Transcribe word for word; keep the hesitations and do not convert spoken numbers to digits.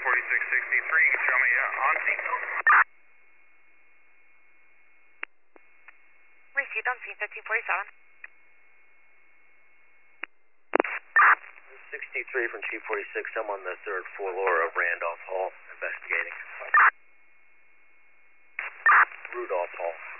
forty-six sixty-three, you can show me uh, on scene. Received on scene, thirteen forty-seven. sixty-three from Chief forty-six, I'm on the third floor of Randolph Hall, investigating. Rudolph Hall.